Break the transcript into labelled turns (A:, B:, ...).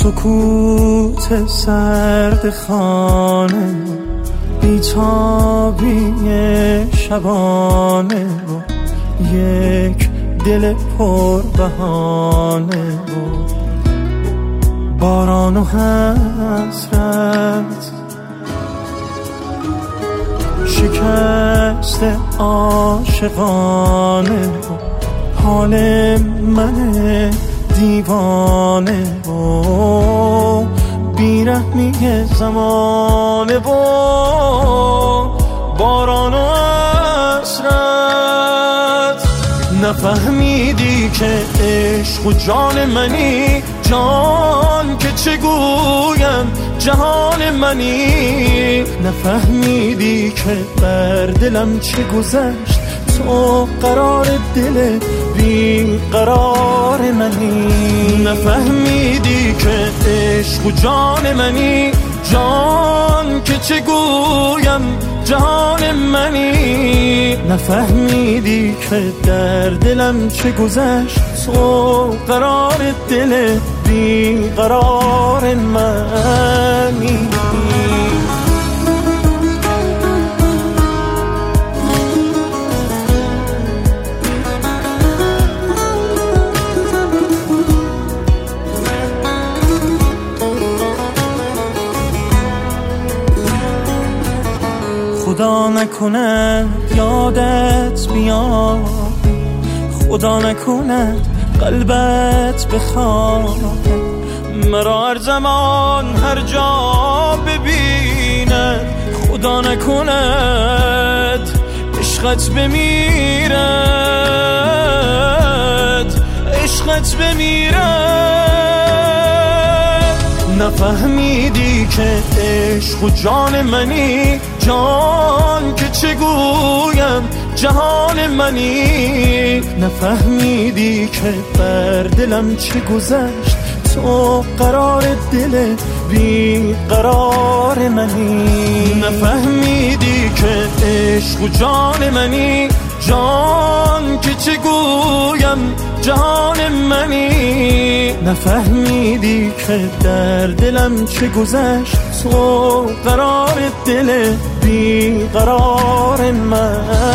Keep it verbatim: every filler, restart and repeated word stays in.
A: سکوت سرد خانه، بیتابی شبانه و یک دل پر بهانه و باران و حسرت، شکست عاشقانه و حال من دیوانه و بیرحمی زمانه و باران و حسرت. نفهمیدی که عشق و جان منی، جان که چگویم جهان منی. نفهمیدی که بر دلم چه گذشت، تو قرار دل بی قرار منی. نفهمیدی که عشق و جان منی، جان که چگویم جهان منی. نفهمیدی که در دلم چه گذشت، تو قرار دل بی قرار منی. خدا نکند یادت بیاد، خدا نکند قلبت بخواد، مرا هر زمان هر جا ببیند. خدا نکند عشقت بمیرد، عشقت بمیرد. نفهمیدی که عشق و جان منی، جان که چگویم جهان منی. نفهمیدی که بر دلم چه گذشت، تو قرار دل بی قرار منی. نفهمیدی که عشق و جان منی، جان که چگویم جهان منی. نفهمیدی که در دلم چه گذشت، تو قرار دل بی قرار من.